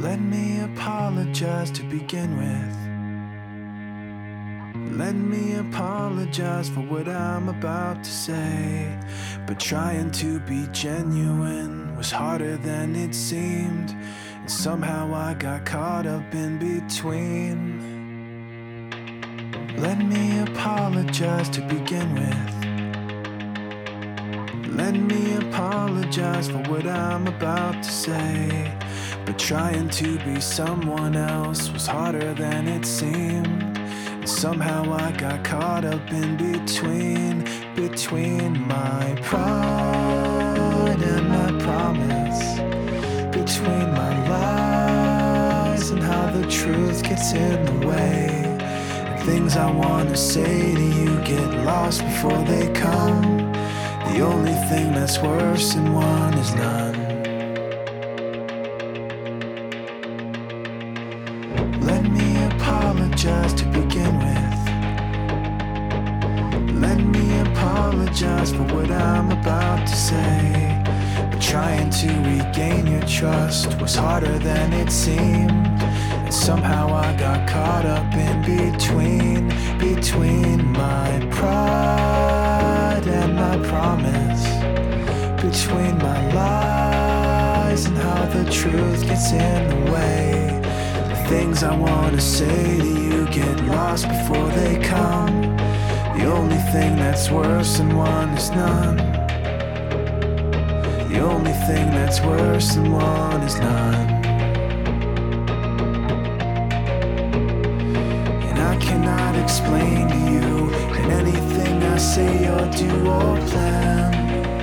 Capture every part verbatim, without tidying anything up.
Let me apologize to begin with. Let me apologize for what I'm about to say. But trying to be genuine was harder than it seemed, and somehow I got caught up in between. Let me apologize to begin with. Let me apologize for what I'm about to say. But trying to be someone else was harder than it seemed, and somehow I got caught up in between. Between my pride and my promise, between my lies and how the truth gets in the way. And things I wanna say to you get lost before they come. The only thing that's worse than one is none. Let me apologize to begin with. Let me apologize for what I'm about to say. But trying to regain your trust was harder than it seemed, and somehow I got caught up in between. Between my pride and my promise, between my lies and how the truth gets in the way. The things I wanna say to you get lost before they come. The only thing that's worse than one is none. The only thing that's worse than one is none. And I cannot explain to you in anything I say or do or plan.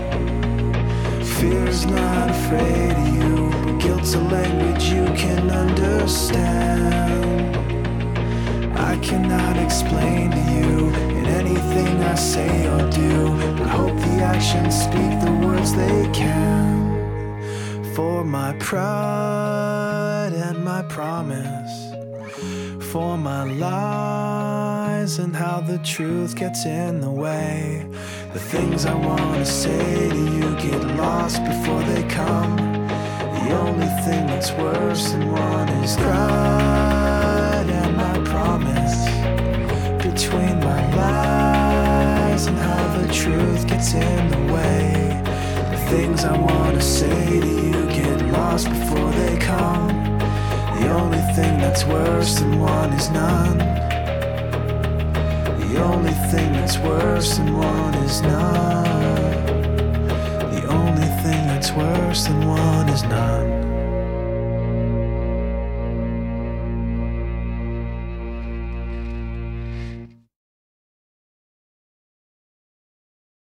Fear's not afraid of you, but guilt's a language you can understand. I cannot explain to you in anything I say or do, but hope the actions speak the words they can. For my pride and my promise, for my lies and how the truth gets in the way. The things I wanna say to you get lost before they come. The only thing that's worse than one is pride and my promise, between my lies and how the truth gets in the way. The things I wanna say to you get lost before they come. The only thing that's worse than one is none. The only thing that's worse than one is none. The only thing that's worse than one is none.